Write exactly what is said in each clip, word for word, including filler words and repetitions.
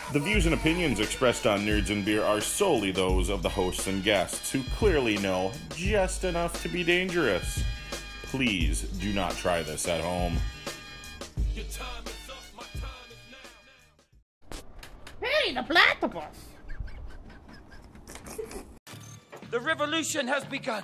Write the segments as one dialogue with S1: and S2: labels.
S1: The views and opinions expressed on Nerds and Beer are solely those of the hosts and guests, who clearly know just enough to be dangerous. Please do not try this at home.
S2: Hey, the platypus!
S3: The revolution has begun.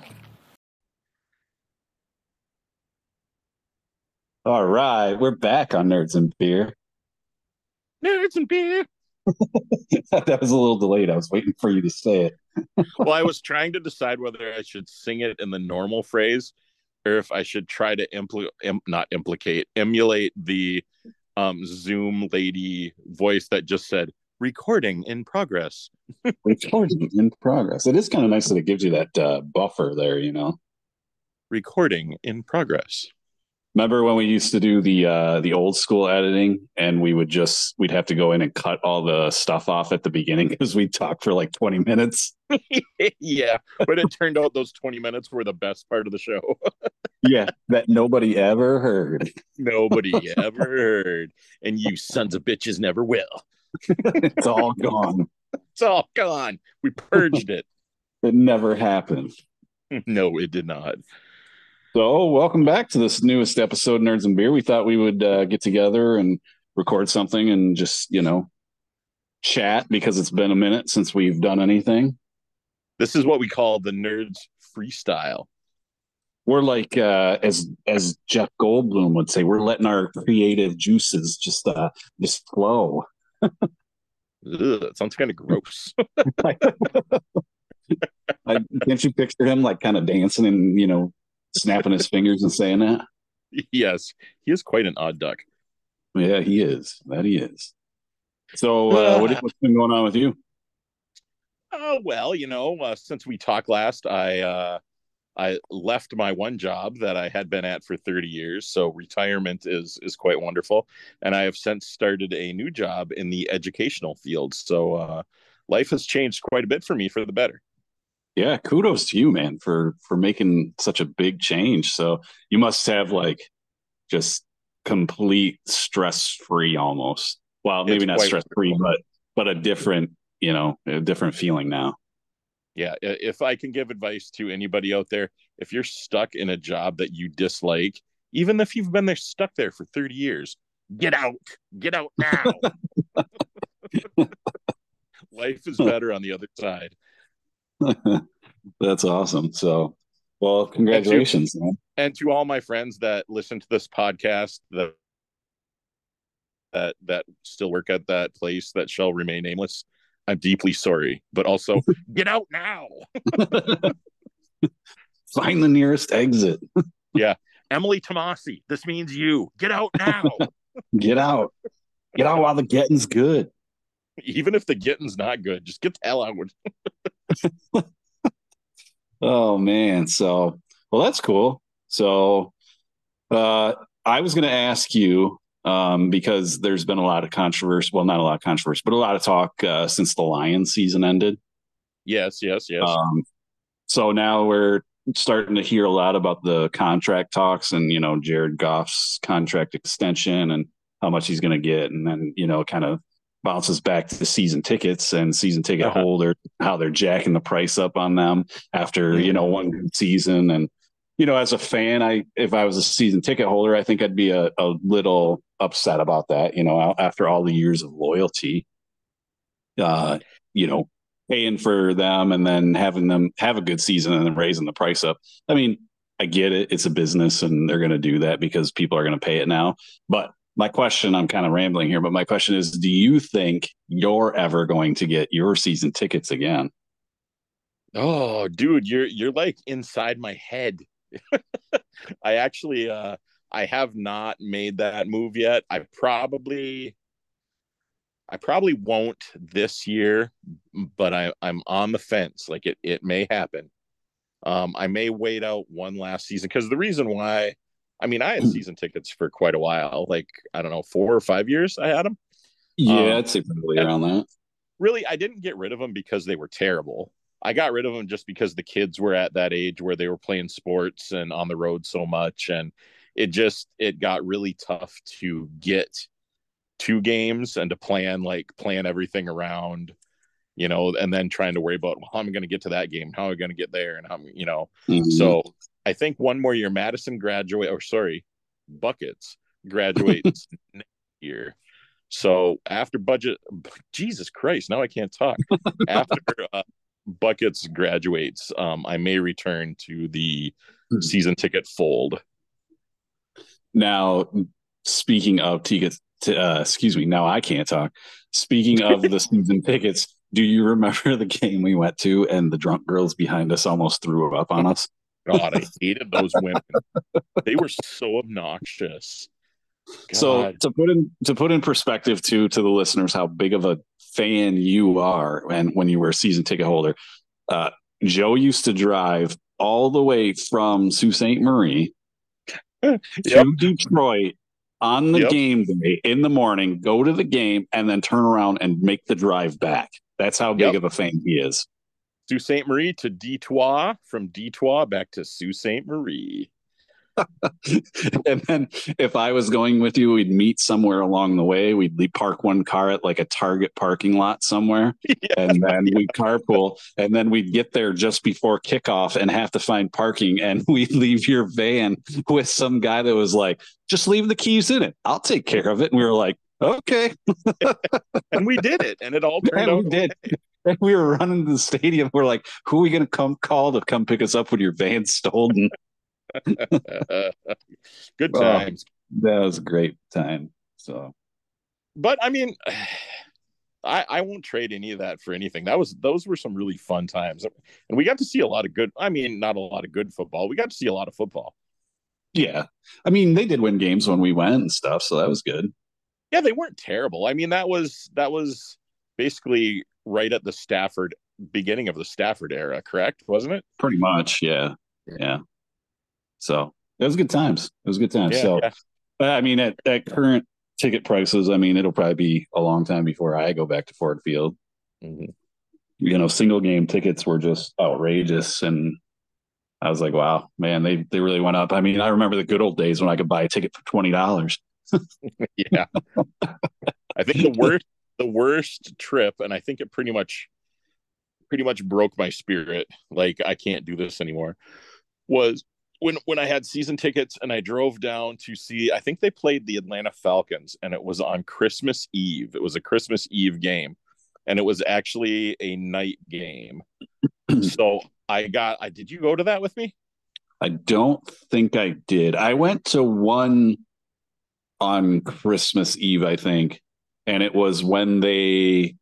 S4: All right, we're back on Nerds and Beer.
S1: Nerds and Beer!
S4: That was a little delayed. I was waiting for you to say it.
S1: Well, I was trying to decide whether I should sing it in the normal phrase or if I should try to impl- em- not implicate, emulate the um, Zoom lady voice that just said, recording in progress.
S4: Recording in progress. It is kind of nice that it gives you that uh, buffer there, you know?
S1: Recording in progress.
S4: Remember when we used to do the uh, the old school editing and we would just, we'd have to go in and cut all the stuff off at the beginning because we talked for like twenty minutes?
S1: Yeah, but it turned out those twenty minutes were the best part of the show.
S4: Yeah, that nobody ever heard.
S1: Nobody ever heard. And you sons of bitches never will.
S4: It's all gone.
S1: It's all gone. We purged it.
S4: It never happened.
S1: No, it did not.
S4: So, welcome back to this newest episode, Nerds and Beer. We thought we would uh, get together and record something and just, you know, chat because it's been a minute since we've done anything.
S1: This is what we call the Nerds Freestyle.
S4: We're like, uh, as as Jeff Goldblum would say, we're letting our creative juices just uh, just flow.
S1: Ugh, that sounds kind of gross.
S4: I, can't you picture him like kind of dancing and, you know, snapping his fingers and saying that?
S1: Yes, he is quite an odd duck.
S4: Yeah, he is. That he is. So, uh, what, what's been going on with you?
S1: Oh, well, you know, uh, since we talked last, I uh, I left my one job that I had been at for thirty years. So retirement is is quite wonderful. And I have since started a new job in the educational field. So uh, life has changed quite a bit for me for the better.
S4: Yeah, kudos to you, man, for for making such a big change. So you must have like just complete stress-free almost. Well, maybe
S1: It's
S4: not
S1: quite
S4: stress-free,
S1: wonderful.
S4: but but a different, you know, a different feeling now.
S1: Yeah, i- if I can give advice to anybody out there, if you're stuck in a job that you dislike, even if you've been there stuck there for thirty years, get out. Get out now. Life is better on the other side.
S4: That's awesome. So, well, congratulations, man.
S1: And to all my friends that listen to this podcast that that that still work at that place that shall remain nameless, I'm deeply sorry. But also, get out now.
S4: Find the nearest exit.
S1: Yeah. Emily Tomasi, this means you. Get out now.
S4: Get out. Get out while the getting's good.
S1: Even if the getting's not good, just get the hell out.
S4: Oh man. So, well, that's cool. So, uh, I was going to ask you, um, because there's been a lot of controversy. Well, not a lot of controversy, but a lot of talk uh, since the Lions season ended.
S1: Yes, yes, yes.
S4: Um, so now we're starting to hear a lot about the contract talks and, you know, Jared Goff's contract extension and how much he's going to get. And then, you know, kind of bounces back to season tickets and season ticket
S1: Uh-huh.
S4: holder, how they're jacking the price up on them after, you know, one good season. And, you know, as a fan, I, if I was a season ticket holder, I think I'd be a, a little upset about that, you know, after all the years of loyalty, uh, you know, paying for them and then having them have a good season and then raising the price up. I mean, I get it. It's a business and they're going to do that because people are going to pay it now. But my question, I'm kind of rambling here, but my question is, do you think you're ever going to get your season tickets again?
S1: Oh, dude, you're you're like inside my head. I actually uh I have not made that move yet. I probably I probably won't this year, but I I'm on the fence. Like it it may happen. Um I may wait out one last season because the reason why I mean I had season tickets for quite a while, like I don't know, four or five years I had them.
S4: Yeah,
S1: Um,
S4: I'd say probably around that.
S1: Really, I didn't get rid of them because they were terrible. I got rid of them just because the kids were at that age where they were playing sports and on the road so much, and it just it got really tough to get two games and to plan like plan everything around, you know, and then trying to worry about, well, how am I going to get to that game? How am I going to get there? And how, you know, mm-hmm. So I think one more year, Madison graduate, or sorry, Buckets graduates next year. So after budget, Jesus Christ, now I can't talk. After uh, Buckets graduates, um, I may return to the hmm. season ticket fold.
S4: Now, speaking of tickets, uh, excuse me, now I can't talk. Speaking of the season tickets, do you remember the game we went to and the drunk girls behind us almost threw up on us?
S1: God, I hated those women. They were so obnoxious. God.
S4: So to put in to put in perspective to to the listeners how big of a fan you are, and when you were a season ticket holder, uh, Joe used to drive all the way from Sault Ste. Marie yep. to Detroit on the yep. game day in the morning, go to the game, and then turn around and make the drive back. That's how big yep. of a fan he is.
S1: Sault Ste. Marie to Detroit, from Detroit back to Sault Ste. Marie.
S4: And then if I was going with you, we'd meet somewhere along the way. We'd park one car at like a Target parking lot somewhere, yeah. and then we'd carpool, and then we'd get there just before kickoff and have to find parking, and we'd leave your van with some guy that was like, just leave the keys in it. I'll take care of it. And we were like, okay.
S1: And we did it, and it all turned
S4: and
S1: out
S4: we did. Okay. And we were running to the stadium. We're like, who are we going to come call to come pick us up when your van's stolen?
S1: Good times.
S4: Oh, that was a great time. So,
S1: but I mean, I I won't trade any of that for anything. That was those were some really fun times, and we got to see a lot of good. I mean, not a lot of good football. We got to see a lot of football.
S4: Yeah, I mean, they did win games when we went and stuff, so that was good.
S1: Yeah, they weren't terrible. I mean, that was that was basically right at the Stafford beginning of the Stafford era, correct? Wasn't it?
S4: Pretty much, yeah, yeah. So it was good times. It was good times.
S1: Yeah,
S4: so,
S1: yeah.
S4: But I mean, at, at current ticket prices, I mean, it'll probably be a long time before I go back to Ford Field. Mm-hmm. You know, single game tickets were just outrageous, and I was like, "Wow, man, they they really went up." I mean, I remember the good old days when I could buy a ticket for twenty dollars.
S1: Yeah, I think the worst the worst trip, and I think it pretty much pretty much broke my spirit. Like, I can't do this anymore. Was when when I had season tickets and I drove down to see, I think they played the Atlanta Falcons, and it was on Christmas Eve. It was a Christmas Eve game, and it was actually a night game. So I got, I did you go to that with me?
S4: I don't think I did. I went to one on Christmas Eve, I think, and it was when they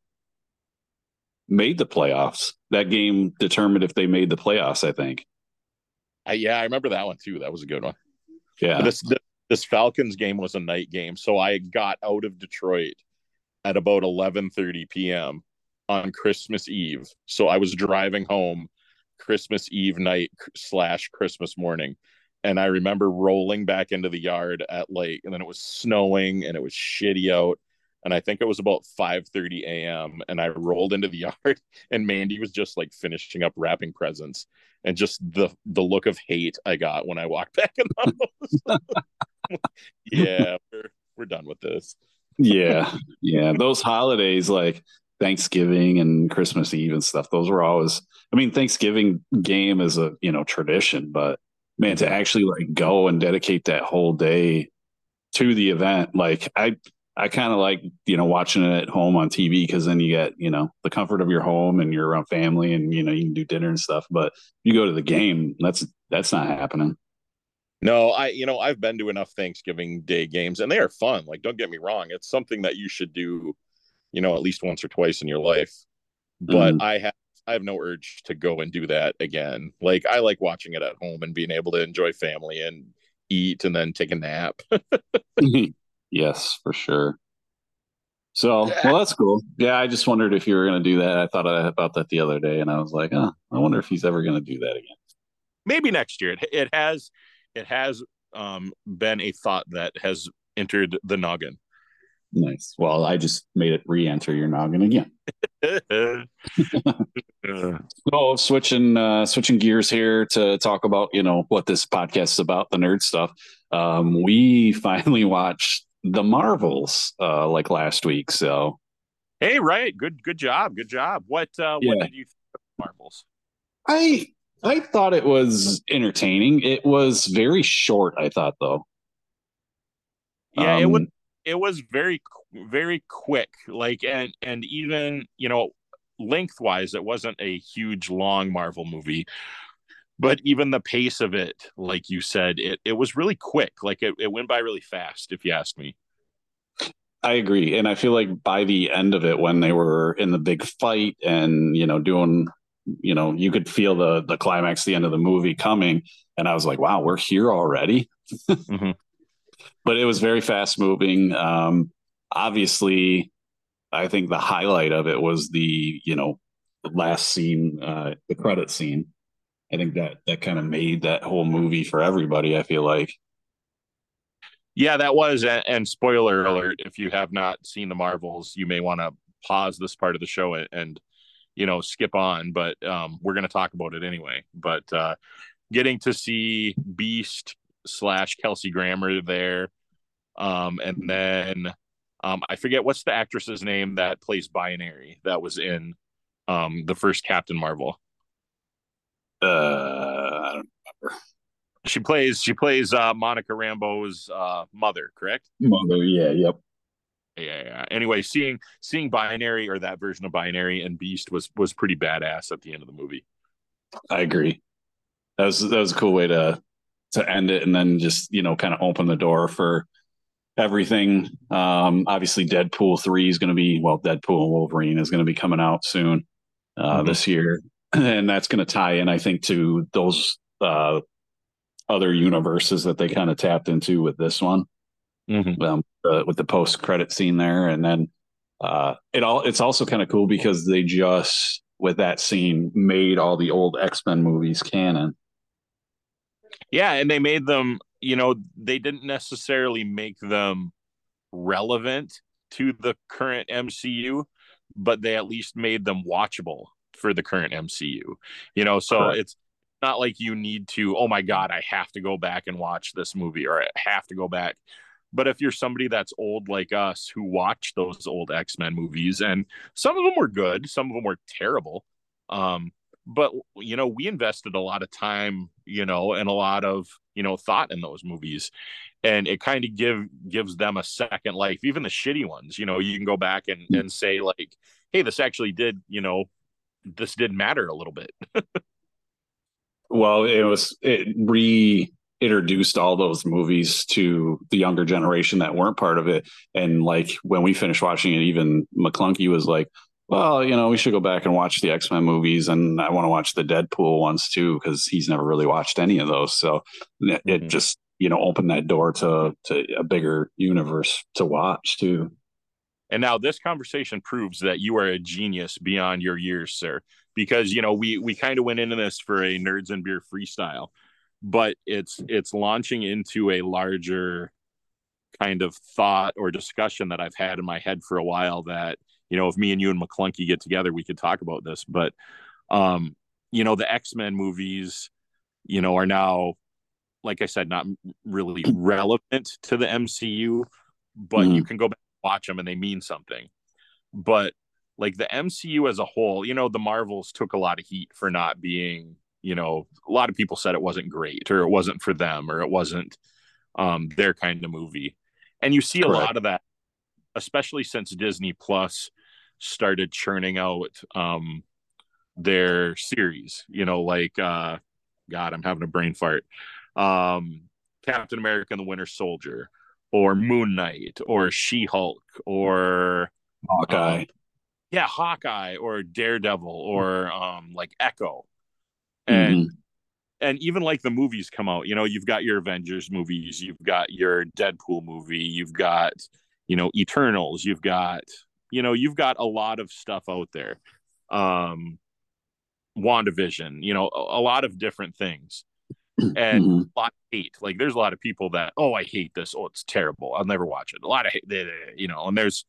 S4: made the playoffs. That game determined if they made the playoffs, I think.
S1: I, yeah, I remember that one too. That was a good one.
S4: Yeah.
S1: But this, this this Falcons game was a night game, so I got out of Detroit at about eleven thirty p.m. on Christmas Eve. So I was driving home Christmas Eve night slash Christmas morning, and I remember rolling back into the yard at like, and then it was snowing and it was shitty out. And I think it was about five thirty a.m. And I rolled into the yard, and Mandy was just like finishing up wrapping presents. And just the the look of hate I got when I walked back in the house. Yeah, we're, we're done with this.
S4: Yeah, yeah. Those holidays like Thanksgiving and Christmas Eve and stuff, those were always, I mean, Thanksgiving game is a, you know, tradition, but man, to actually like go and dedicate that whole day to the event, like I I kind of like, you know, watching it at home on T V, because then you get, you know, the comfort of your home and you're around family and, you know, you can do dinner and stuff. But you go to the game, that's that's not happening.
S1: No, I, you know, I've been to enough Thanksgiving Day games, and they are fun. Like, don't get me wrong. It's something that you should do, you know, at least once or twice in your life. But mm. I have I have no urge to go and do that again. Like, I like watching it at home and being able to enjoy family and eat and then take a nap.
S4: Yes, for sure. So, well, that's cool. Yeah, I just wondered if you were going to do that. I thought about that the other day, and I was like, oh, I wonder if he's ever going to do that again.
S1: Maybe next year. It, it has, it has um, been a thought that has entered the noggin.
S4: Nice. Well, I just made it re-enter your noggin again. So, switching uh, switching gears here to talk about, you know, what this podcast is about, the nerd stuff. Um, we finally watched the Marvels uh, like last week. So
S1: Hey, right. Good good job. Good job. What uh what
S4: yeah,
S1: did you think of Marvels?
S4: I I thought it was entertaining. It was very short, I thought though.
S1: Yeah, it was
S4: Um,
S1: it was very very quick. Like and and even, you know, lengthwise it wasn't a huge long Marvel movie, but even the pace of it, like you said, it it was really quick. Like it, it went by really fast, if you ask me.
S4: I agree, and I feel like by the end of it, when they were in the big fight and you know doing, you know, you could feel the the climax, the end of the movie coming, and I was like, wow, we're here already.
S1: Mm-hmm.
S4: But it was very fast moving. Um, obviously, I think the highlight of it was the you know the last scene, uh, the credit scene. I think that that kind of made that whole movie for everybody. I feel like.
S1: Yeah, that was, and spoiler alert, if you have not seen the Marvels, you may want to pause this part of the show and, you know, skip on, but um, we're going to talk about it anyway. But uh, getting to see Beast slash Kelsey Grammer there, um, and then um, I forget what's the actress's name that plays Binary that was in um, the first Captain Marvel.
S4: Uh, I don't remember.
S1: She plays she plays uh, Monica Rambeau's uh, mother, correct?
S4: Mother, yeah, yep.
S1: Yeah, yeah. Anyway, seeing seeing Binary, or that version of Binary, and Beast was was pretty badass at the end of the movie.
S4: I agree. That was that was a cool way to to end it, and then just you know kind of open the door for everything. Um, obviously, Deadpool three is going to be well, Deadpool and Wolverine is going to be coming out soon uh,
S1: Mm-hmm.
S4: this year, and that's going to tie in, I think, to those uh, other universes that they kind of tapped into with this one,
S1: Mm-hmm.
S4: um, uh, with the post credit scene there, and then uh, it all it's also kind of cool because they just with that scene made all the old X-Men movies canon.
S1: Yeah, and they made them. You know, they didn't necessarily make them relevant to the current M C U, but they at least made them watchable for the current M C U. You know, so
S4: Correct.
S1: it's not like you need to, oh my God, I have to go back and watch this movie, or I have to go back. But if you're somebody that's old like us who watched those old X-Men movies, and some of them were good, some of them were terrible. Um, but you know, we invested a lot of time, you know, and a lot of, you know, thought in those movies, and it kind of give gives them a second life. Even the shitty ones, you know, you can go back and and say like, hey, this actually did, you know, this did matter a little bit.
S4: Well, it was it reintroduced all those movies to the younger generation that weren't part of it. And like when we finished watching it, even McClunky was like, "Well, you know, we should go back and watch the X Men movies, and I want to watch the Deadpool ones too because he's never really watched any of those." So it, it
S1: Mm-hmm.
S4: just you know opened that door to to a bigger universe to watch too.
S1: And now this conversation proves that you are a genius beyond your years, sir. Because you know we we kind of went into this for a nerds and beer freestyle, but it's it's launching into a larger kind of thought or discussion that I've had in my head for a while. That, you know, if me and you and McClunky get together, we could talk about this. But um, you know, the X-Men movies, you know, are now, like I said, not really relevant to the M C U, but you
S4: Mm,
S1: can go back and watch them and they mean something. But like the M C U as a whole, you know, the Marvels took a lot of heat for not being, you know, a lot of people said it wasn't great, or it wasn't for them, or it wasn't um, their kind of movie. And you see a
S4: correct.
S1: lot of that, especially since Disney Plus started churning out um, their series, you know, like, uh, God, I'm having a brain fart. Um, Captain America and the Winter Soldier, or Moon Knight, or She Hulk, or um,
S4: Hawkeye.
S1: yeah, Hawkeye, or Daredevil, or um, like Echo, and
S4: Hmm.
S1: and even like the movies come out. You know, you've got your Avengers movies, you've got your Deadpool movie, you've got, you know, Eternals, you've got, you know, you've got a lot of stuff out there. Um, WandaVision, you know, a, a lot of different things, and
S4: Hmm.
S1: a lot of hate. Like there's a lot of people that, oh, I hate this. Oh, it's terrible. I'll never watch it. A lot of hate, you know, and there's,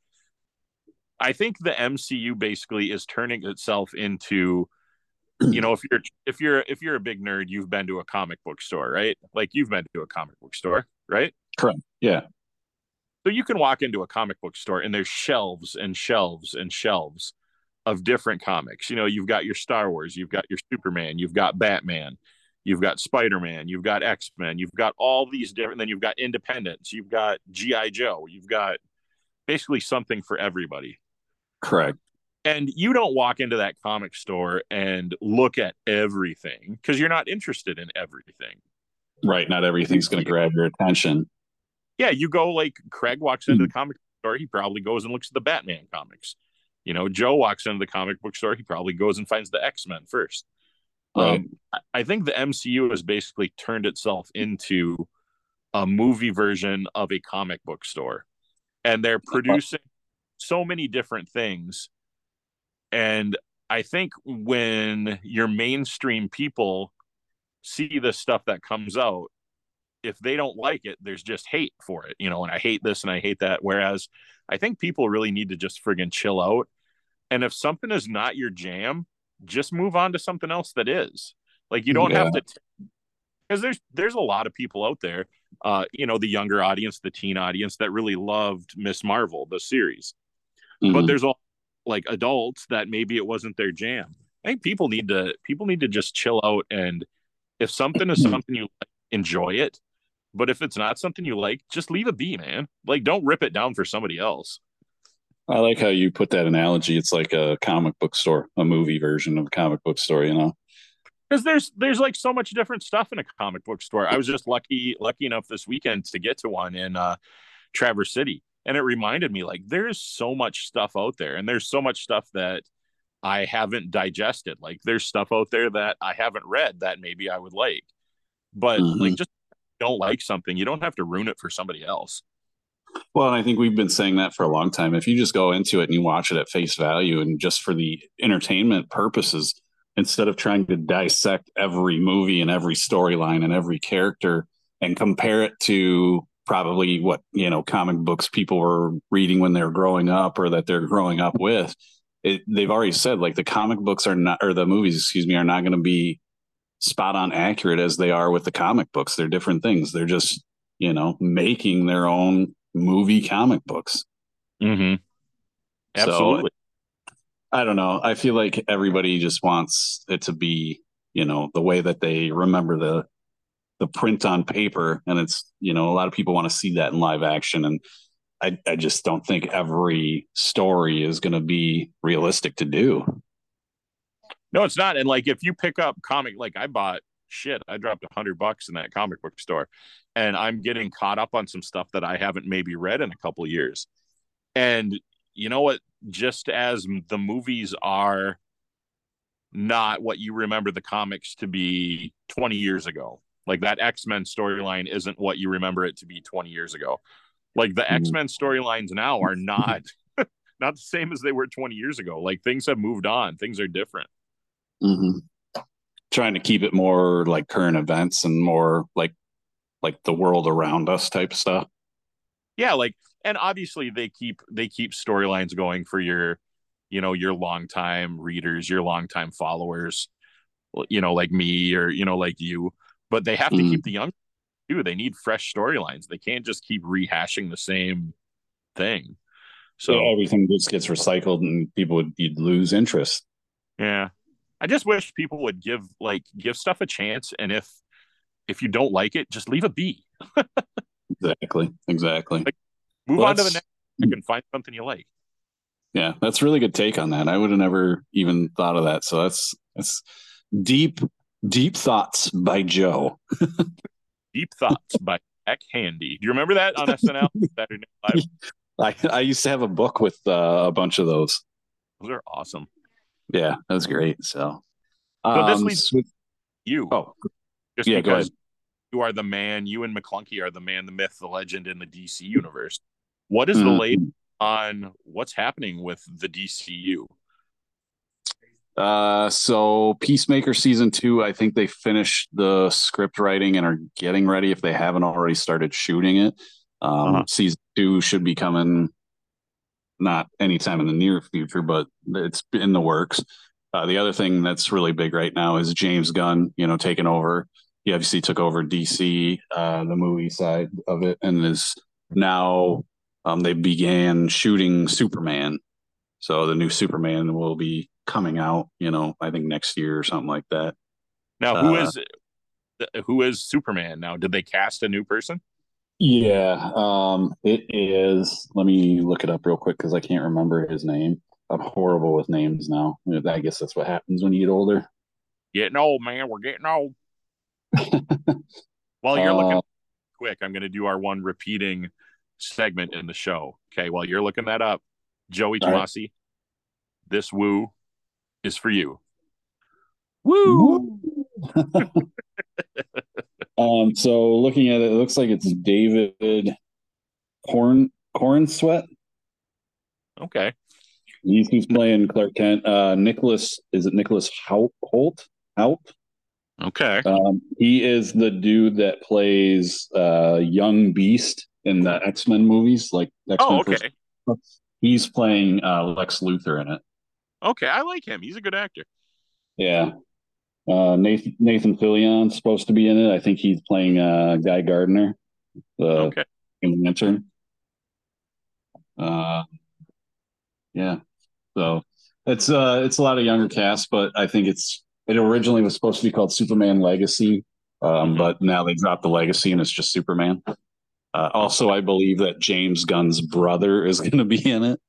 S1: I think the M C U basically is turning itself into, you know, if you're if you're if you're a big nerd, you've been to a comic book store, right? Like you've been to a comic book store, right?
S4: Correct. Yeah.
S1: So you can walk into a comic book store and there's shelves and shelves and shelves of different comics. You know, you've got your Star Wars, you've got your Superman, you've got Batman, you've got Spider-Man, you've got X-Men, you've got all these different, then you've got Independence, you've got G I. Joe, you've got basically something for everybody.
S4: Correct.
S1: And you don't walk into that comic store and look at everything because you're not interested in everything.
S4: Right. Not everything's going to grab your attention.
S1: Yeah, you go like Craig walks into the comic store, he probably goes and looks at the Batman comics. You know, Joe walks into the comic book store, he probably goes and finds the X-Men first.
S4: Right.
S1: Um, I think the M C U has basically turned itself into a movie version of a comic book store. And they're producing so many different things. And I think when your mainstream people see the stuff that comes out, if they don't like it, there's just hate for it, you know, and I hate this and I hate that. Whereas I think people really need to just friggin' chill out. And if something is not your jam, just move on to something else that is. Like, you don't yeah. have to, because there's there's a lot of people out there, uh, you know, the younger audience, the teen audience that really loved Miss Marvel, the series. Mm-hmm. But there's all like adults that maybe it wasn't their jam. I think people need to people need to just chill out, and if something is something you like, enjoy it. But if it's not something you like, just leave it be, man. Like, don't rip it down for somebody else.
S4: I like how you put that analogy. It's like a comic book store, a movie version of a comic book store, you know?
S1: Because there's there's like so much different stuff in a comic book store. I was just lucky lucky enough this weekend to get to one in uh, Traverse City. And it reminded me, like, there's so much stuff out there. And there's so much stuff that I haven't digested. Like, there's stuff out there that I haven't read that maybe I would like. But, mm-hmm. like, just don't like something, you don't have to ruin it for somebody else.
S4: Well, and I think we've been saying that for a long time. If you just go into it and you watch it at face value and just for the entertainment purposes, instead of trying to dissect every movie and every storyline and every character and compare it to probably what, you know, comic books people were reading when they were growing up or that they're growing up with, it, they've already said, like, the comic books are not, or the movies, excuse me, are not going to be spot on accurate as they are with the comic books. They're different things. They're just, you know, making their own movie comic books.
S1: Mm-hmm. Absolutely.
S4: So, I don't know. I feel like everybody just wants it to be, you know, the way that they remember the the print on paper. And it's, you know, a lot of people want to see that in live action. And I, I just don't think every story is going to be realistic to do.
S1: No, it's not. And like, if you pick up comic, like I bought shit, I dropped a hundred bucks in that comic book store, and I'm getting caught up on some stuff that I haven't maybe read in a couple of years. And you know what? Just as the movies are not what you remember the comics to be twenty years ago, like that X-Men storyline isn't what you remember it to be twenty years ago. Like the mm-hmm. X-Men storylines now are not, not the same as they were twenty years ago. Like, things have moved on. Things are different.
S4: Mm-hmm. Trying to keep it more like current events and more like like the world around us type stuff.
S1: Yeah, like, and obviously they keep they keep storylines going for your, you know, your longtime readers, your longtime followers, you know, like me or, you know, like you. But they have to mm-hmm. keep the young too. They need fresh storylines. They can't just keep rehashing the same thing. So
S4: yeah, everything just gets recycled and people would you'd lose interest.
S1: Yeah. I just wish people would give like give stuff a chance, and if if you don't like it, just leave it be.
S4: Exactly, exactly.
S1: Like, move well, on to the next. You can find something you like.
S4: Yeah, that's a really good take on that. I would have never even thought of that. So that's that's deep, deep thoughts by Joe.
S1: Deep thoughts by Jack Handy. Do you remember that on S N L Saturday Night
S4: Live? I I used to have a book with uh, a bunch of those.
S1: Those are awesome.
S4: Yeah, that was great. So,
S1: so
S4: um,
S1: this leads
S4: so,
S1: you.
S4: Oh,
S1: just
S4: yeah,
S1: because you are the man, you and McClunky are the man, the myth, the legend in the D C universe. What is mm-hmm. the latest on what's happening with the D C U?
S4: Uh, so Peacemaker season two, I think they finished the script writing and are getting ready if they haven't already started shooting it. Um, uh-huh. Season two should be coming. Not anytime in the near future, but it's in the works. Uh, the other thing that's really big right now is James Gunn, you know, taking over. He obviously took over D C, uh, the movie side of it, and is now um, they began shooting Superman. So the new Superman will be coming out, you know, I think next year or something like that.
S1: Now, who
S4: Uh,
S1: is who is Superman now? Did they cast a new person?
S4: yeah, um, it is. Let me look it up real quick because I can't remember his name. I'm horrible with names now. I guess that's what happens when you get older.
S1: Getting old, man. We're getting old. While you're looking
S4: uh,
S1: quick, I'm going to do our one repeating segment in the show. Okay, while you're looking that up, Joey
S4: all right.
S1: Tomasi, this woo is for you. Woo!
S4: um, so looking at it, it looks like it's David Corn Corn Sweat.
S1: Okay.
S4: He's, he's playing Clark Kent. Uh, Nicholas, is it Nicholas Hoult? Holt? Hoult?
S1: Okay.
S4: Um, he is the dude that plays uh, Young Beast in the X Men movies, like X Men.
S1: Oh, okay.
S4: First. He's playing uh, Lex Luthor in it.
S1: Okay, I like him. He's a good actor.
S4: Yeah. Uh, Nathan Nathan Fillion's supposed to be in it. I think he's playing uh, Guy Gardner, the
S1: Okay.
S4: intern. Uh, yeah. So it's uh it's a lot of younger cast, but I think it's it originally was supposed to be called Superman Legacy, um,
S1: Mhm.
S4: but now they dropped the legacy and it's just Superman. Uh, also, I believe that James Gunn's brother is going to be in it.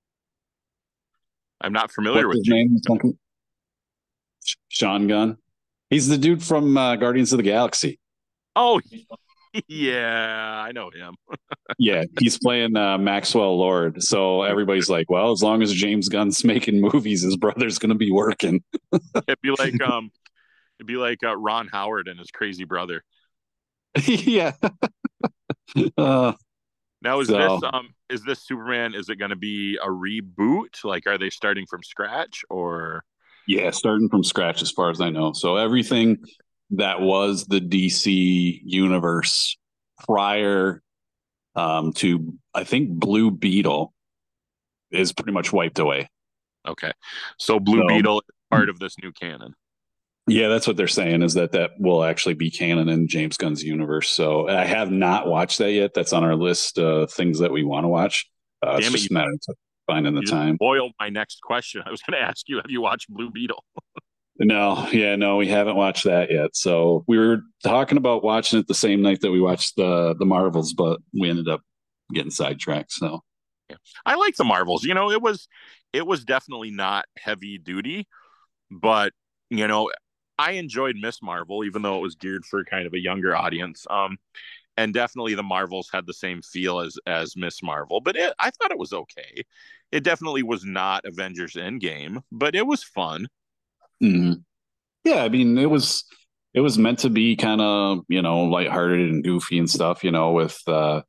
S1: I'm not familiar
S4: What's
S1: with
S4: his name? Something- Sean Gunn. He's the dude from uh, Guardians of the Galaxy.
S1: Oh, yeah, I know him.
S4: Yeah, he's playing uh, Maxwell Lord. So everybody's like, well, as long as James Gunn's making movies, his brother's going to be working.
S1: It'd be like um, it'd be like uh, Ron Howard and his crazy brother.
S4: Yeah. uh,
S1: Now, is
S4: so,
S1: this um, is this Superman? Is it going to be a reboot? Like, are they starting from scratch or?
S4: yeah, starting from scratch as far as I know. So everything that was the D C universe prior um, to, I think, Blue Beetle is pretty much wiped away.
S1: Okay, so Blue
S4: So,
S1: Beetle is part of this new canon.
S4: yeah, that's what they're saying is that that will actually be canon in James Gunn's universe. So I have not watched that yet. That's on our list of things that we want to watch. Uh, it's
S1: Damn it,
S4: just
S1: you,
S4: a matter of finding the
S1: you just
S4: time.
S1: spoiled my next question. I was going to ask you, have you watched Blue Beetle?
S4: No, yeah, no, we haven't watched that yet. So we were talking about watching it the same night that we watched the the Marvels, but we ended up getting sidetracked. So
S1: Yeah. I like the Marvels. You know, it was it was definitely not heavy duty, but you know, I enjoyed Miss Marvel, even though it was geared for kind of a younger audience. Um, and definitely the Marvels had the same feel as as Miss Marvel, but it, I thought it was okay. It definitely was not Avengers Endgame, but it was fun.
S4: mhm. Yeah, I mean, it was it was meant to be kind of you know lighthearted and goofy and stuff. You know, with uh,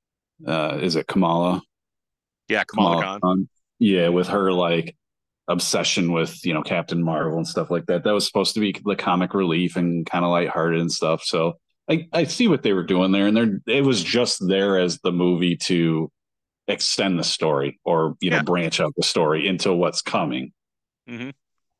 S4: uh, is it Kamala?
S1: Yeah, Kamala
S4: Kamala
S1: Khan.
S4: Khan? Yeah, with her like obsession with you know Captain Marvel and stuff like that. That was supposed to be the comic relief and kind of lighthearted and stuff. So I I see what they were doing there, and there it was just there as the movie to extend the story or you know
S1: Yeah.
S4: branch out the story into what's coming.
S1: Hmm.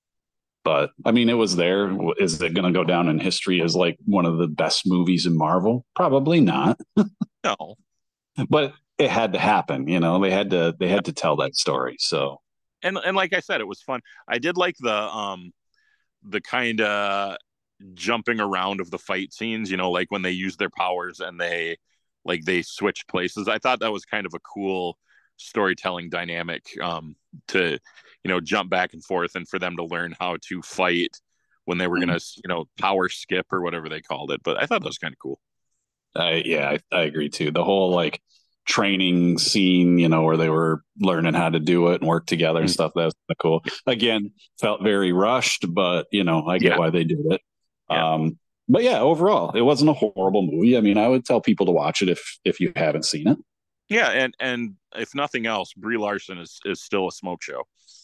S4: But I mean, it was there. Is it going to go down in history as like one of the best movies in Marvel? Probably not.
S1: No.
S4: But it had to happen. You know, they had to they had to tell that story. So
S1: And and like I said, it was fun. I did like the um the kind of jumping around of the fight scenes, you know, like when they use their powers and they like they switch places. I thought that was kind of a cool storytelling dynamic um to you know jump back and forth and for them to learn how to fight when they were going to you know power skip or whatever they called it. But I thought that was kind of cool.
S4: I yeah, I, I agree too. The whole like training scene, you know, where they were learning how to do it and work together and stuff. That was kind of cool. Again, felt very rushed, but you know, I get
S1: Yeah.
S4: why they did it.
S1: Yeah.
S4: Um, but yeah, overall, it wasn't a horrible movie. I mean, I would tell people to watch it if if you haven't seen it.
S1: Yeah, and and if nothing else, Brie Larson is is still a smoke show.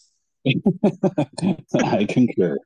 S4: I concur.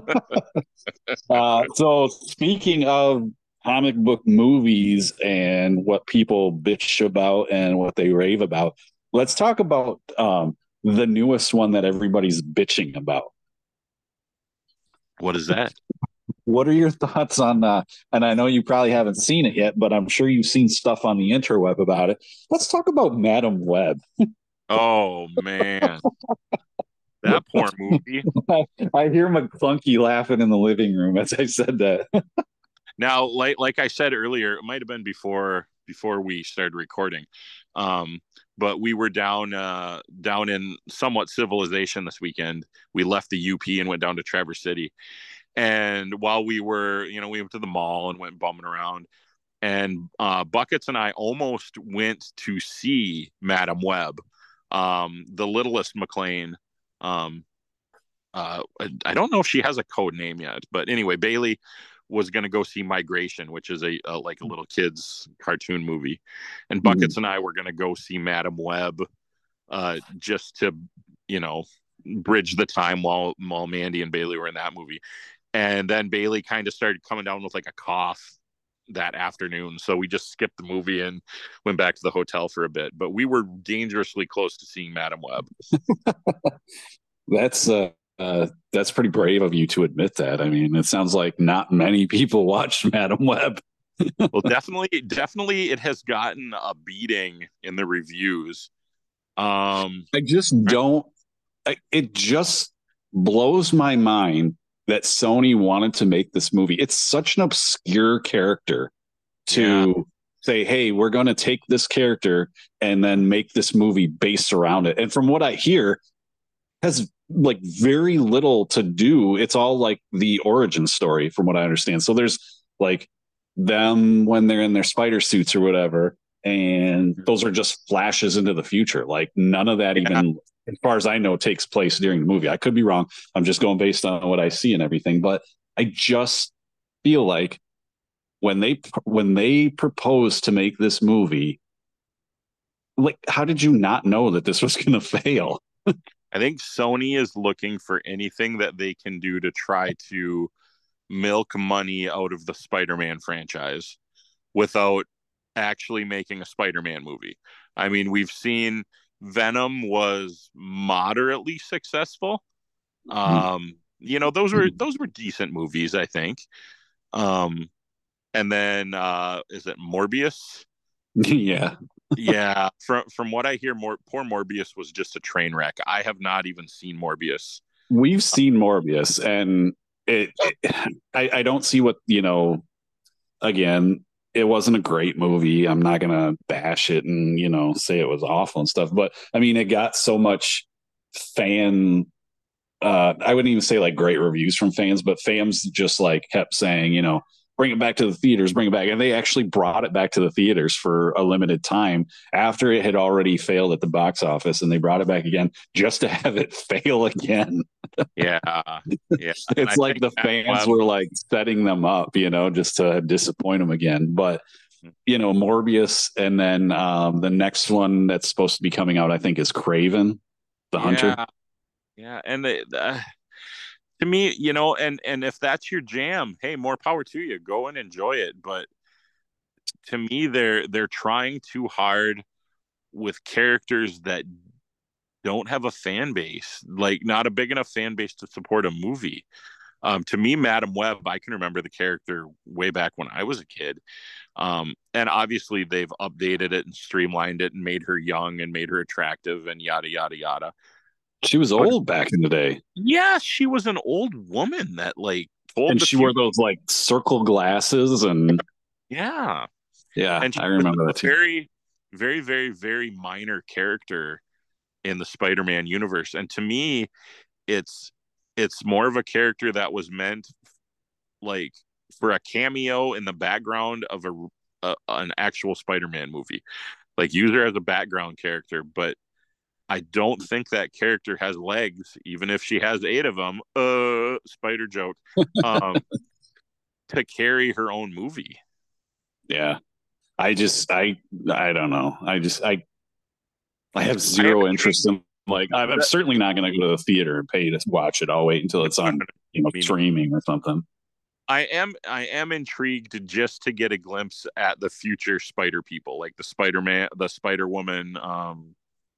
S4: uh, so speaking of comic book movies and what people bitch about and what they rave about, let's talk about um, the newest one that everybody's bitching about.
S1: What is that?
S4: What are your thoughts on uh and I know you probably haven't seen it yet, but I'm sure you've seen stuff on the interweb about it. Let's talk about Madam Web.
S1: Oh man, that poor movie.
S4: I, I hear McClunky laughing in the living room as I said that.
S1: Now, like like I said earlier, it might have been before before we started recording. Um, but we were down uh down in somewhat civilization this weekend. We left the U P and went down to Traverse City. And while we were, you know, we went to the mall and went bumming around. And uh, Buckets and I almost went to see Madam Web, um, the littlest McLean. Um, uh, I don't know if she has a code name yet, but anyway, Bailey was going to go see Migration, which is a, a like a little kids cartoon movie, and Buckets mm-hmm. and I were going to go see Madam Web, uh, just to, you know, bridge the time while while Mandy and Bailey were in that movie. And then Bailey kind of started coming down with like a cough that afternoon. So we just skipped the movie and went back to the hotel for a bit. But we were dangerously close to seeing Madam Web.
S4: That's uh, uh, that's pretty brave of you to admit that. I mean, it sounds like not many people watched Madam Web.
S1: Well, definitely, definitely it has gotten a beating in the reviews. Um,
S4: I just don't, I, it just blows my mind that Sony wanted to make this movie. It's such an obscure character to yeah. say, hey, we're going to take this character and then make this movie based around it. And from what I hear, has like very little to do. It's all like the origin story from what I understand. So there's like them when they're in their spider suits or whatever. And those are just flashes into the future. Like none of that yeah. even, as far as I know, takes place during the movie. I could be wrong. I'm just going based on what I see and everything. But I just feel like when they when they proposed to make this movie, like, how did you not know that this was going to fail?
S1: I think Sony is looking for anything that they can do to try to milk money out of the Spider-Man franchise without actually making a Spider-Man movie. I mean, we've seen Venom was moderately successful. Um, you know, those were those were decent movies, I think. Um, and then uh, is it Morbius?
S4: Yeah.
S1: Yeah. From from what I hear, more poor Morbius was just a train wreck. I have not even seen Morbius.
S4: We've seen Morbius, and it, it I, I don't see what, you know, again, it wasn't a great movie. I'm not going to bash it and, you know, say it was awful and stuff. But I mean, it got so much fan, uh, I wouldn't even say like great reviews from fans, but fans just like kept saying, you know, bring it back to the theaters, bring it back. And they actually brought it back to the theaters for a limited time after it had already failed at the box office. And they brought it back again just to have it fail again.
S1: Yeah. Yeah.
S4: It's like the fans were like setting them up, you know, just to disappoint them again. But, you know, Morbius. And then um, the next one that's supposed to be coming out, I think, is Kraven the
S1: yeah.
S4: Hunter.
S1: Yeah. And the, uh, to me, you know, and, and if that's your jam, hey, more power to you. Go and enjoy it. But to me, they're they're trying too hard with characters that don't have a fan base, like not a big enough fan base to support a movie. Um, to me, Madam Web, I can remember the character way back when I was a kid. Um, and obviously they've updated it and streamlined it and made her young and made her attractive and yada, yada, yada.
S4: She was old but, back in the day.
S1: Yeah, she was an old woman that like told
S4: and she wore those like circle glasses and
S1: yeah.
S4: Yeah,
S1: and
S4: I remember that
S1: a
S4: too.
S1: Very, very, very, very minor character in the Spider-Man universe. And to me, it's it's more of a character that was meant like for a cameo in the background of a, a an actual Spider-Man movie. Like use her as a background character, but I don't think that character has legs, even if she has eight of them. Uh, spider joke. Um, to carry her own movie.
S4: Yeah, I just, I, I don't know. I just, I, I have zero I interest in. Like, I'm, I'm certainly not going to go to the theater and pay to watch it. I'll wait until it's on, you know, streaming or something.
S1: I am, I am intrigued just to get a glimpse at the future Spider people, like the Spider-Man, the Spider-Woman. Um,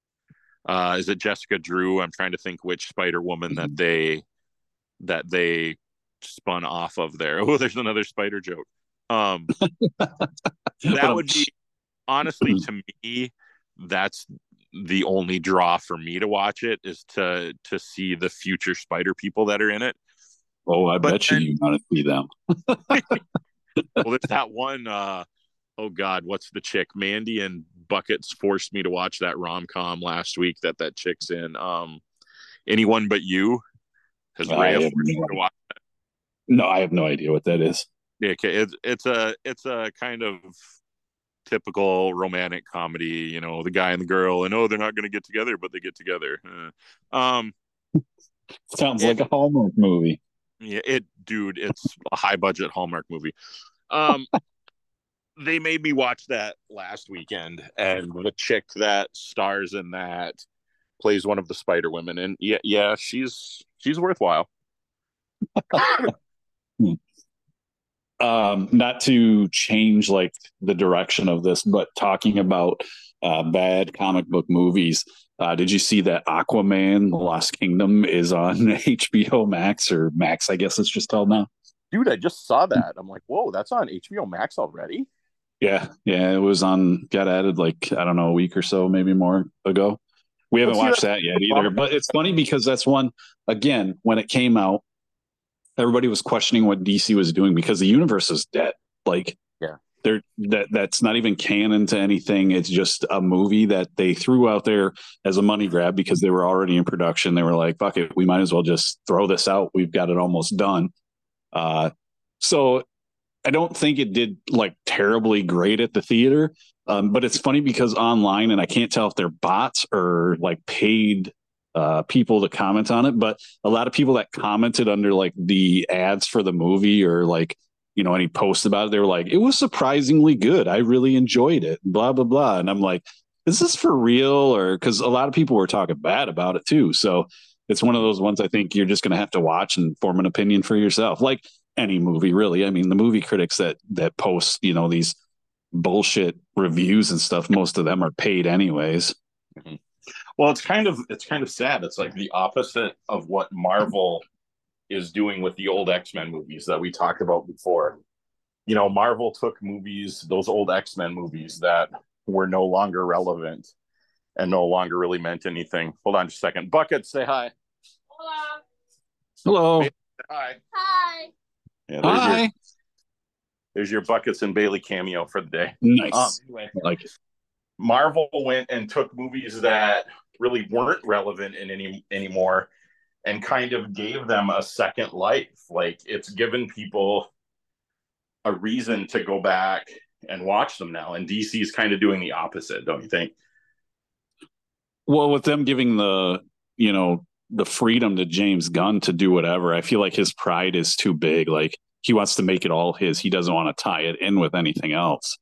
S1: Uh, is it Jessica Drew? I'm trying to think which Spider-Woman that they that they spun off of there. Oh, there's another spider joke. Um, that would be, honestly, to me, that's the only draw for me to watch it, is to to see the future spider people that are in it.
S4: Oh, I
S1: But
S4: bet you
S1: then-
S4: you want to see them.
S1: Well, there's that one. Uh, oh God, what's the chick? Mandy and Buckets forced me to watch that rom com last week that that chick's in. Um, Anyone But You. Has
S4: I
S1: Rhea
S4: have
S1: forced me
S4: no-
S1: to watch?
S4: No, I have no idea what that is.
S1: Yeah, okay. It's it's a it's a kind of typical romantic comedy. You know, the guy and the girl, and oh, they're not going to get together, but they get together. Uh, um,
S4: Sounds
S1: It-
S4: like a Hallmark movie.
S1: yeah, it, dude, it's a high budget Hallmark movie. Um, they made me watch that last weekend, and the chick that stars in that plays one of the Spider Women, and yeah, yeah, she's she's worthwhile.
S4: Um, not to change like the direction of this, but talking about uh, bad comic book movies. Uh, did you see that Aquaman: The Lost Kingdom is on H B O Max, or Max, I guess it's just called now?
S1: Dude, I just saw that. I'm like, whoa, that's on H B O Max already?
S4: Yeah, yeah, it was on. Got added like I don't know a week or so, maybe more ago. We haven't
S1: Let's see,
S4: watched
S1: that's-
S4: that yet either. But it's funny because that's one again when it came out, everybody was questioning what D C was doing because the universe is dead. Like,
S1: Yeah.
S4: they're that that's not even canon to anything. It's just a movie that they threw out there as a money grab because they were already in production. They were like, "Fuck it, we might as well just throw this out. We've got it almost done." Uh, so I don't think it did like terribly great at the theater. Um, but it's funny because online, and I can't tell if they're bots or like paid uh, people to comment on it, but a lot of people that commented under like the ads for the movie or like, you know, any post about it, they were like, it was surprisingly good. I really enjoyed it, blah, blah, blah. And I'm like, is this for real? Or because a lot of people were talking bad about it too. So it's one of those ones I think you're just going to have to watch and form an opinion for yourself. Like any movie, really. I mean, the movie critics that that post, you know, these bullshit reviews and stuff, most of them are paid anyways.
S1: Well, it's kind of it's kind of sad. It's like the opposite of what Marvel is doing with the old X-Men movies that we talked about before. You know, Marvel took movies, those old X-Men movies that were no longer relevant and no longer really meant anything. Hold on just a second. Bucket, say hi.
S2: Hola.
S4: Hello.
S1: Hi.
S2: Hi.
S1: Yeah, there's
S4: Hi.
S1: Your, there's your Buckets and Bailey cameo for the day.
S4: Nice.
S1: Um, anyway,
S4: Like it.
S1: Marvel went and took movies that really weren't relevant in any anymore and kind of gave them a second life. Like, it's given people a reason to go back and watch them now. And D C is kind of doing the opposite, don't you think?
S4: Well, with them giving the, you know, the freedom to James Gunn to do whatever, I feel like his pride is too big. Like he wants to make it all his. He doesn't want to tie it in with anything else.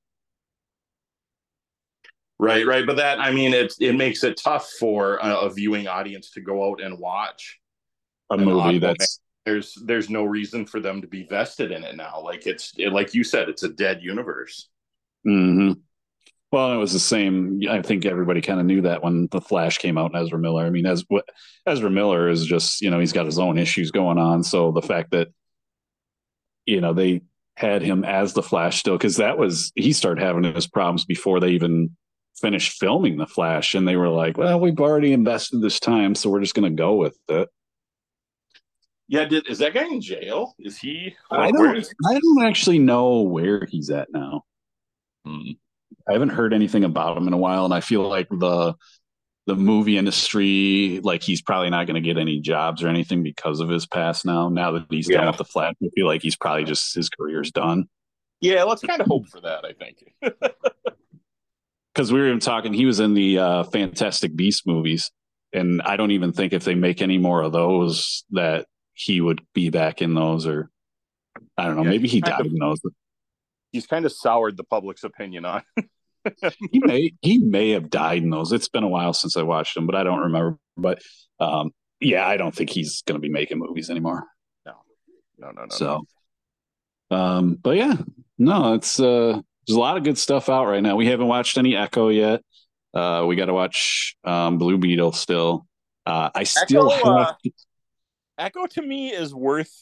S1: Right, right. But that, I mean, it it makes it tough for a, a viewing audience to go out and watch
S4: A
S1: an
S4: movie
S1: Aquaman.
S4: that's
S1: There's there's no reason for them to be vested in it now. Like it's it, like you said, it's a dead universe.
S4: hmm Well, it was the same. I think everybody kind of knew that when the Flash came out and Ezra Miller. I mean, as Ezra Miller is just, you know, he's got his own issues going on. So the fact that, you know, they had him as the Flash still, because that was, he started having his problems before they even finished filming the Flash. And they were like, well, we've already invested this time, so we're just going to go with it.
S1: Yeah, did is that guy in jail? Is he?
S4: I
S1: Like, where
S4: don't,
S1: is-
S4: I don't actually know where he's at now.
S1: Hmm.
S4: I haven't heard anything about him in a while, and I feel like the the movie industry, like he's probably not going to get any jobs or anything because of his past now. Now that he's done
S1: Yeah.
S4: with the Flash, I feel like he's probably just his career's done.
S1: Yeah, let's kind of hope for that. I think.
S4: Because we were even talking, he was in the uh, Fantastic Beast movies, and I don't even think if they make any more of those that he would be back in those, or I don't know,
S1: Yeah,
S4: maybe he
S1: he's kind
S4: died
S1: of-
S4: in those.
S1: He's kind of soured the public's opinion on.
S4: He may he may have died in those. It's been a while since I watched him, but I don't remember. But um, yeah, I don't think he's going to be making movies anymore.
S1: No, no, no, no.
S4: So, um, but yeah, no, it's uh, there's a lot of good stuff out right now. We haven't watched any Echo yet. Uh, we got to watch um, Blue Beetle still. Uh, I still
S1: Echo,
S4: have.
S1: uh, Echo to me is worth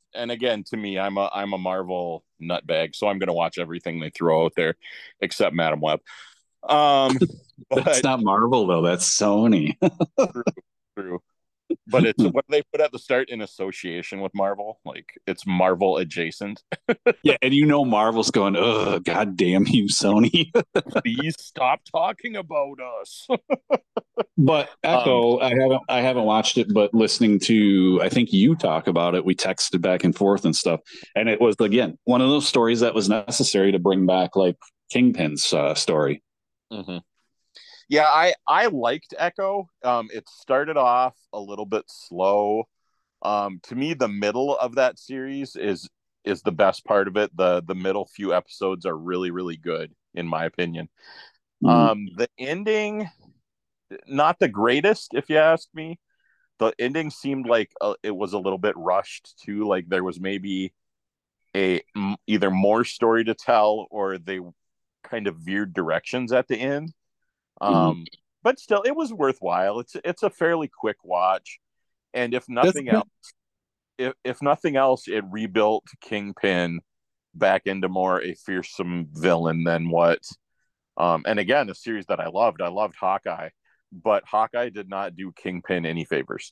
S1: and again, to me, I'm a I'm a Marvel nutbag, so I'm going to watch everything they throw out there, except Madam Web. Um,
S4: That's
S1: but
S4: not Marvel though. That's Sony.
S1: true, true. But it's what they put at the start in association with Marvel, like it's Marvel adjacent.
S4: Yeah, and you know Marvel's going, oh, god damn you, Sony.
S1: Please stop talking about us.
S4: But
S1: um,
S4: Echo, I haven't I haven't watched it, but listening to I think you talk about it, we texted back and forth and stuff. And it was again one of those stories that was necessary to bring back like Kingpin's uh, story.
S1: mhm. Yeah, I I liked Echo. Um, it started off a little bit slow. Um, to me, the middle of that series is is the best part of it. The the middle few episodes are really, really good, in my opinion.
S4: Mm.
S1: Um, the ending, not the greatest, if you ask me. The ending seemed like uh, it was a little bit rushed too. Like there was maybe a m- either more story to tell, or they kind of veered directions at the end.
S4: Mm.
S1: Um, but still, it was worthwhile. It's it's a fairly quick watch, and if
S4: That's
S1: nothing else, if if nothing else, it rebuilt Kingpin back into more a fearsome villain than what. Um, and again, a series that I loved. I loved Hawkeye, but Hawkeye did not do Kingpin any favors.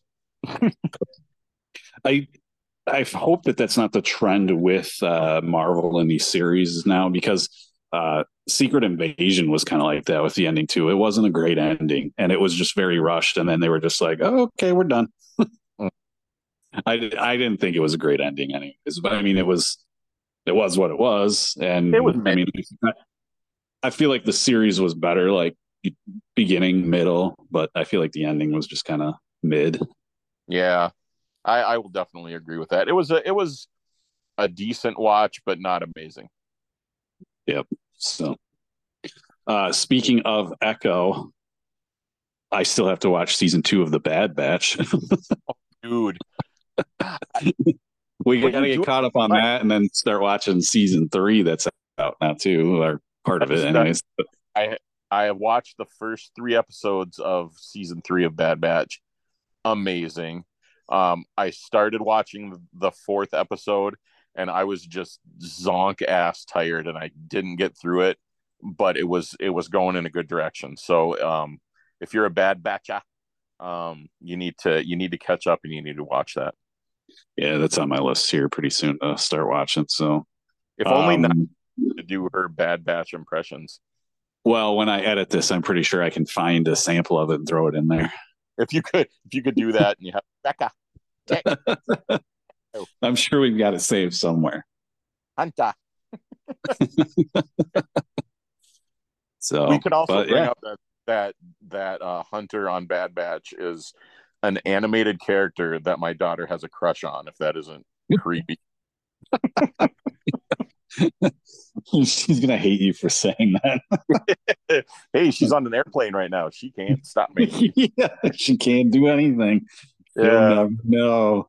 S4: I I hope that that's not the trend with uh, Marvel in these series now, because uh, Secret Invasion was kind of like that with the ending too. It wasn't a great ending, and it was just very rushed. And then they were just like, "Oh, okay, we're done." I I didn't think it was a great ending, anyways. But I mean, it was it was what it was, and
S1: It was
S4: I
S1: mid.
S4: mean, I, I feel like the series was better, like beginning, middle, but I feel like the ending was just kind of mid.
S1: Yeah, I, I will definitely agree with that. It was a it was a decent watch, but not amazing.
S4: Yep. So, uh, speaking of Echo, I still have to watch season two of The Bad Batch.
S1: Dude,
S4: We
S1: what
S4: got
S1: are
S4: to
S1: you
S4: get
S1: doing?
S4: caught up on
S1: I,
S4: that, and then start watching season three that's out now too, or part of it, anyways.
S1: I I have watched the first three episodes of season three of Bad Batch. Amazing. Um, I started watching the fourth episode, and I was just zonk ass tired, and I didn't get through it. But it was it was going in a good direction. So um, if you're a Bad Batcher, um, you need to you need to catch up, and you need to watch that.
S4: Yeah, that's on my list here pretty soon to start watching. So,
S1: If only not
S4: um,
S1: to do her Bad Batch impressions.
S4: well, when I edit this, I'm pretty sure I can find a sample of it and throw it in there.
S1: If you could if you could do that, and you have Becca, Tech,
S4: I'm sure we've got it saved somewhere.
S1: Hunter.
S4: So
S1: We could also
S4: but
S1: bring
S4: yeah,
S1: up that that that uh, Hunter on Bad Batch is an animated character that my daughter has a crush on. If that isn't creepy,
S4: she's gonna hate you for saying that.
S1: hey, she's on an airplane right now. She can't stop me.
S4: Yeah, she can't do anything. You'll
S1: Yeah,
S4: never know.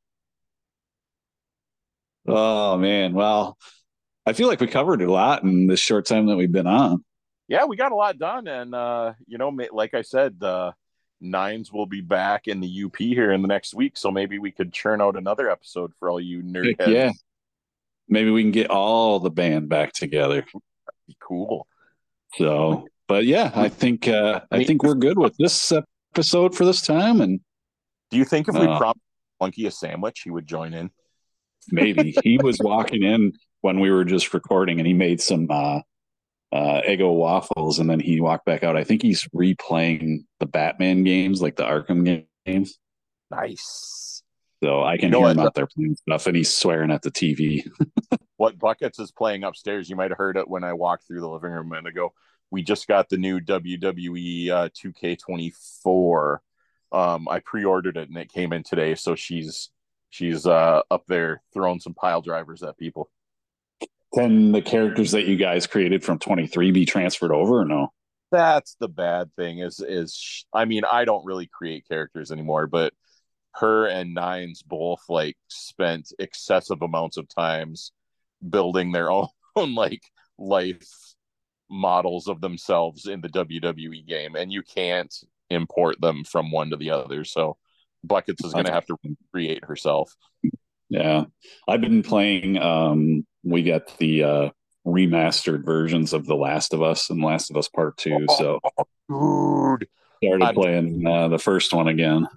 S4: Oh man, well, I feel like we covered a lot in this short time that we've been on.
S1: yeah, we got a lot done, and uh, you know, like I said, uh, Nines will be back in the U P here in the next week, so maybe we could churn out another episode for all you nerd
S4: Heck
S1: heads.
S4: yeah, maybe we can get all the band back together.
S1: Cool.
S4: So, but yeah, I think uh, I think we're good with this episode for this time, and
S1: do you think if we
S4: uh,
S1: promised Monkey a sandwich, he would join in?
S4: maybe he was walking in when we were just recording, and he made some uh, uh, Eggo waffles, and then he walked back out. I think he's replaying the Batman games, like the Arkham games.
S1: Nice.
S4: So I can
S1: You know
S4: hear
S1: what?
S4: him out there playing stuff, and he's swearing at the T V.
S1: What Buckets is playing upstairs, you might have heard it when I walked through the living room a minute ago. We just got the new W W E uh, two K twenty-four. Um, I pre-ordered it and it came in today, so she's she's uh, up there throwing some pile drivers at people.
S4: Can the characters that you guys created from twenty-three be transferred over or no?
S1: That's the bad thing. Is is I mean, I don't really create characters anymore, but her and Nines both like spent excessive amounts of times building their own like life models of themselves in the W W E game, and you can't import them from one to the other. So Buckets is going to have to create herself.
S4: Yeah, I've been playing. Um, we got the uh, remastered versions of The Last of Us and Last of Us Part Two. So
S1: Dude,
S4: started
S1: I'm
S4: playing uh, the first one again.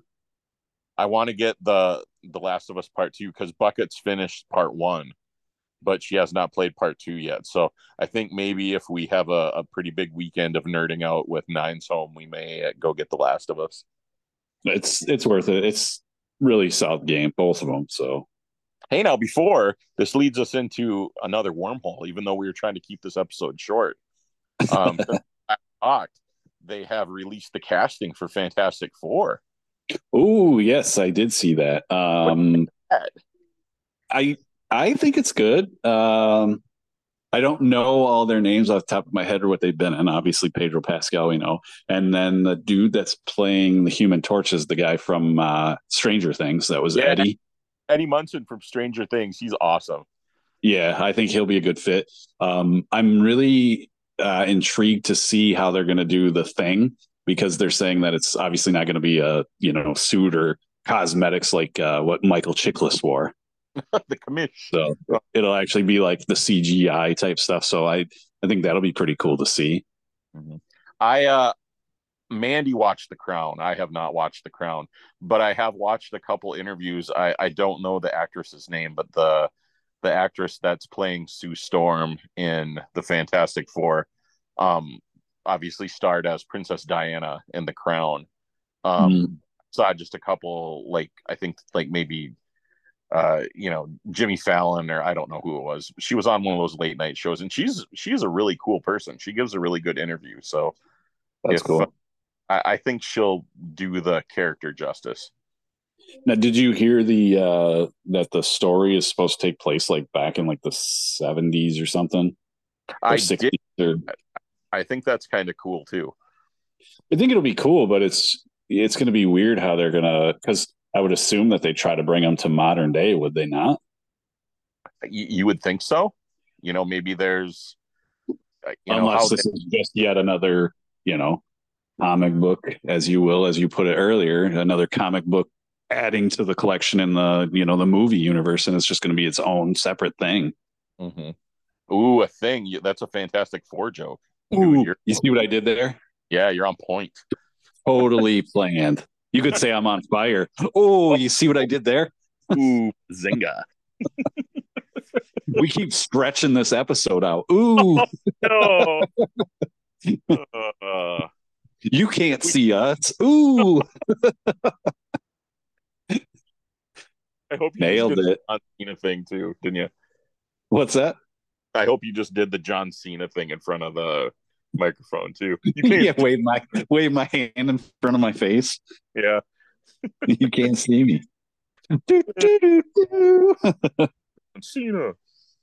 S1: I want to get the the Last of Us Part Two because Bucket's finished Part One, but she has not played Part Two yet. So I think maybe if we have a, a pretty big weekend of nerding out with Nine's home, we may go get the Last of Us.
S4: It's it's worth it. It's really solid game, both of them. So
S1: Hey, now before this leads us into another wormhole, even though we were trying to keep this episode short. Um, since I talked, they have released the casting for Fantastic Four.
S4: oh yes, I did see that. Um,
S1: That-
S4: I I think it's good. Um, I don't know all their names off the top of my head or what they've been in. Obviously, Pedro Pascal, we know, and then the dude that's playing the Human Torch is the guy from uh, Stranger Things. That was
S1: Yeah,
S4: Eddie.
S1: Eddie Munson from Stranger Things. He's awesome.
S4: Yeah, I think he'll be a good fit. Um, I'm really uh, intrigued to see how they're going to do the thing because they're saying that it's obviously not going to be a you know suit or cosmetics like uh, what Michael Chiklis wore.
S1: The commission.
S4: So it'll actually be like the C G I type stuff. So I I think that'll be pretty cool to see.
S1: Mm-hmm. I uh Mandy watched The Crown. I have not watched The Crown, but I have watched a couple interviews. I I don't know the actress's name, but the the actress that's playing Sue Storm in the Fantastic Four, um, obviously starred as Princess Diana in The Crown. Um,
S4: Mm.
S1: Saw just a couple, like I think like maybe uh you know Jimmy Fallon or I don't know who it was. She was on one of those late night shows, and she's she's a really cool person. She gives a really good interview. So
S4: That's
S1: if uh,
S4: cool.
S1: I, I think she'll do the character justice.
S4: Now, did you hear the uh that the story is supposed to take place like back in like the seventies or something or
S1: I did.
S4: sixties? Or
S1: I think that's kind of cool too.
S4: I think it'll be cool, but it's it's going to be weird how they're gonna because I would assume that they try to bring them to modern day, would they not?
S1: You, you would think so. You know, maybe there's, uh, you know,
S4: Unless
S1: how they,
S4: this is just yet another, you know, comic book, as you will, as you put it earlier, another comic book adding to the collection in the, you know, the movie universe, and it's just going to be its own separate thing.
S1: Mhm. Ooh, a thing. You, that's a Fantastic Four joke. Dude,
S4: Ooh,
S1: you're,
S4: you see what I did there?
S1: yeah, you're on point.
S4: Totally planned. You could say I'm on fire. Oh, you see what I did there?
S1: Ooh, Zynga.
S4: We keep stretching this episode out. Ooh,
S1: No. Uh,
S4: you can't see us. Ooh,
S1: I hope you
S4: nailed
S1: just did
S4: it.
S1: the John Cena thing too, didn't you?
S4: What's that?
S1: I hope you just did the John Cena thing in front of the microphone too. You
S4: Yeah,
S1: can't,
S4: wave my wave my hand in front of my face.
S1: yeah.
S4: You can't see me. Do, do, do, do.
S1: Cena.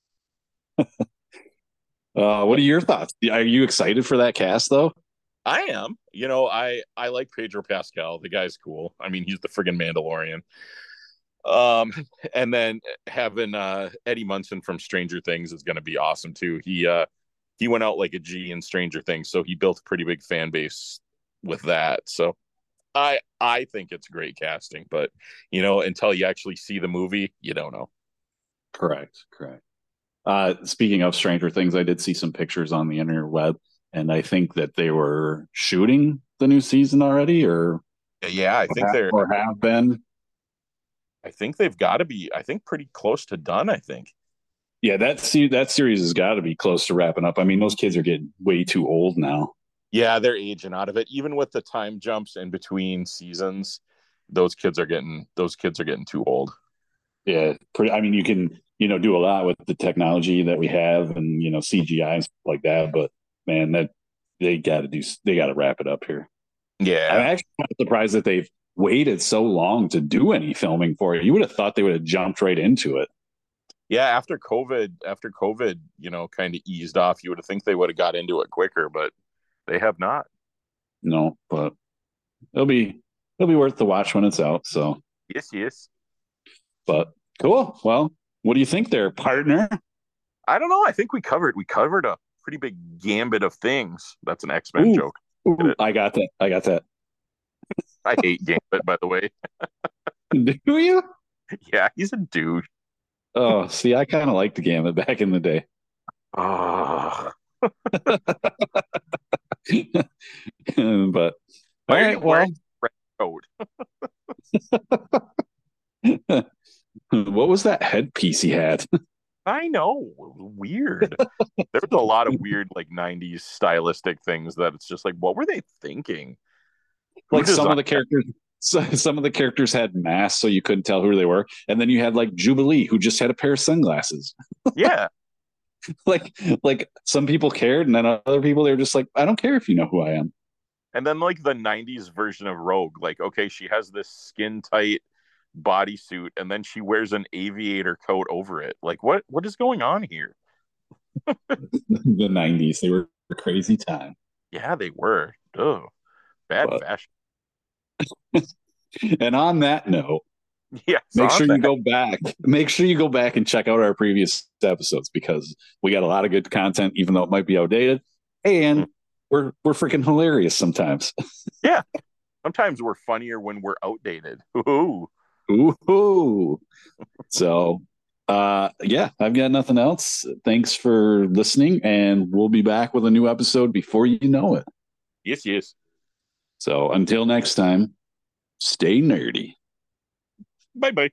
S4: Uh, what are your thoughts? Are you excited for that cast though?
S1: I am. You know, I I like Pedro Pascal. The guy's cool. I mean, he's the friggin' Mandalorian. Um, and then having uh Eddie Munson from Stranger Things is going to be awesome too. He uh he went out like a G in Stranger Things, so he built a pretty big fan base with that. So I I think it's great casting, but you know, until you actually see the movie, you don't know.
S4: Correct, correct. Uh, speaking of Stranger Things, I did see some pictures on the interweb, and I think that they were shooting the new season already, or
S1: Yeah, I think they're
S4: or have been.
S1: I think they've got to be I think pretty close to done, I think.
S4: Yeah, that se- that series has got to be close to wrapping up. I mean, those kids are getting way too old now.
S1: Yeah, they're aging out of it. Even with the time jumps in between seasons, those kids are getting those kids are getting too old.
S4: Yeah, pretty. I mean, you can you know do a lot with the technology that we have, and you know C G I and stuff like that. But man, that they got to do. They got to wrap it up here. I'm
S1: Yeah.
S4: actually kind of surprised that they've waited so long to do any filming for it. You would have thought they would have jumped right into it.
S1: Yeah, after COVID, after COVID, you know, kind of eased off, you would have think they would have got into it quicker, but they have not.
S4: No, but it'll be it'll be worth the watch when it's out. So,
S1: Yes, yes.
S4: but cool. Well, what do you think there, partner?
S1: I don't know. I think we covered we covered a pretty big gambit of things. That's an X-Men
S4: Ooh,
S1: joke.
S4: ooh, I got that. I got that.
S1: I hate Gambit, by the way.
S4: Do you?
S1: Yeah, he's a douche.
S4: Oh, see, I kind of liked the Gambit back in the day.
S1: Oh.
S4: But all
S1: Why are
S4: right,
S1: you
S4: well,
S1: wearing a red coat?
S4: what was that headpiece he had?
S1: I know. Weird. There's a lot of weird like nineties stylistic things that it's just like, what were they thinking? Who
S4: Like some of
S1: designed
S4: the characters, so, some of the characters had masks, so you couldn't tell who they were. And then you had like Jubilee, who just had a pair of sunglasses.
S1: that? Yeah.
S4: like, like some people cared, and then other people they were just like, I don't care if you know who I am.
S1: And then like the nineties version of Rogue, like, okay, she has this skin tight bodysuit and then she wears an aviator coat over it. Like what what is going on here?
S4: The nineties, they were a crazy time.
S1: Yeah, they were. Oh, bad
S4: But,
S1: fashion.
S4: and on that note,
S1: Yes,
S4: make
S1: on
S4: sure
S1: that.
S4: you go back. Make sure you go back and check out our previous episodes because we got a lot of good content, even though it might be outdated. And
S1: Mhm.
S4: we're we're freaking hilarious sometimes.
S1: Yeah. Sometimes we're funnier when we're outdated. Ooh.
S4: Ooh. So uh yeah, I've got nothing else. Thanks for listening, and we'll be back with a new episode before you know it.
S1: Yes, yes.
S4: So until next time, stay nerdy.
S1: Bye bye.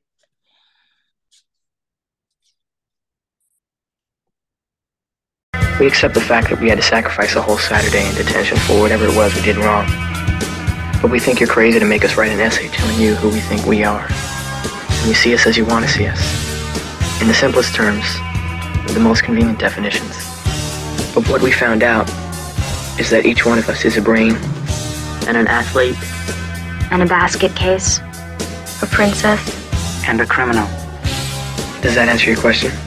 S5: We accept the fact that we had to sacrifice a whole Saturday in detention for whatever it was we did wrong. But we think you're crazy to make us write an essay telling you who we think we are. And you see us as you want to see us. In the simplest terms, with the most convenient definitions. But what we found out is that each one of us is a brain, and an athlete,
S6: and a basket case, a princess,
S5: and a criminal. Does that answer your question?